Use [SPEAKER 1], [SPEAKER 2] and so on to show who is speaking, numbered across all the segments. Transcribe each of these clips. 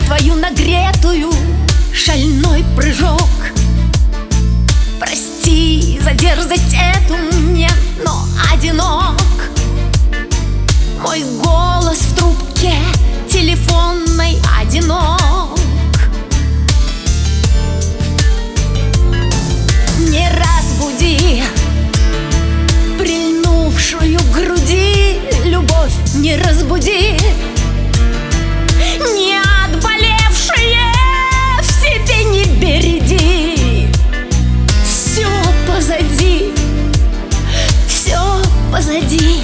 [SPEAKER 1] твою нагретую, шальной прыжок. Прости за дерзость эту мне, но одинок. Мой голос в трубке телефонной одинок. Не разбуди прильнувшую к груди любовь, не разбуди не отболевшие в себе не береди. Все позади, все позади.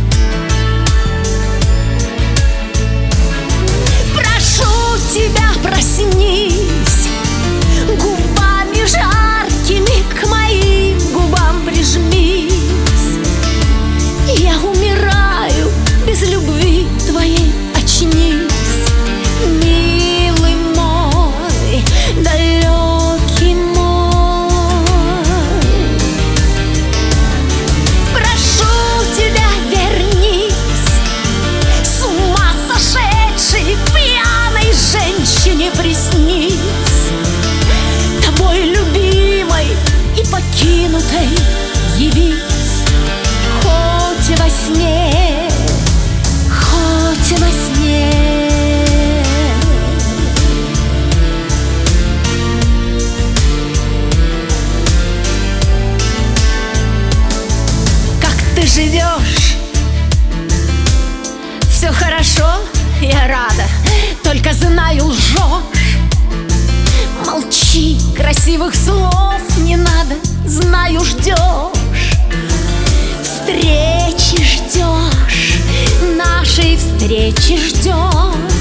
[SPEAKER 1] Прошу тебя, проснись, губами жаркими к моим губам прижмись. Я умираю без любви твоей, очнись, милый мой, далекий мой. Прошу тебя, вернись, с ума сошедшей пьяной женщине приснись, тобой любимой и покинутой явись. Хоть во сне, хоть во сне. Как ты живешь? Все хорошо, я рада, только знаю, лжешь. Молчи, красивых слов не надо, знаю, ждешь. Встречи ждешь, нашей встречи ждешь.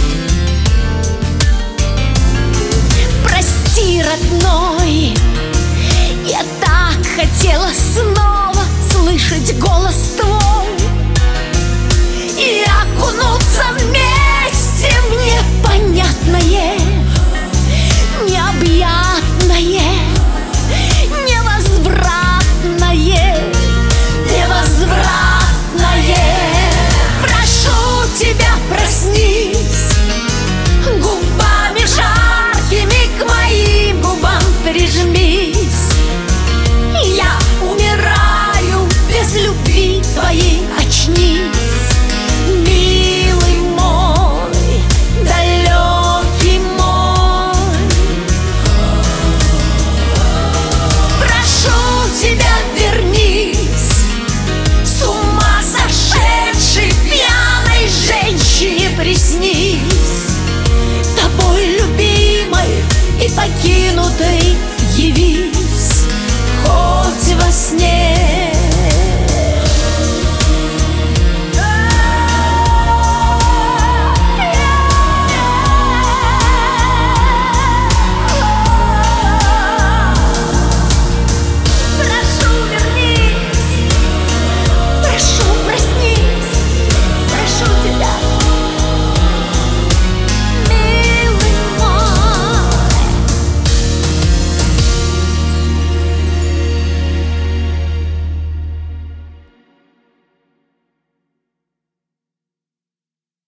[SPEAKER 1] Прости, родной, я так хотела снова слышать голос твой.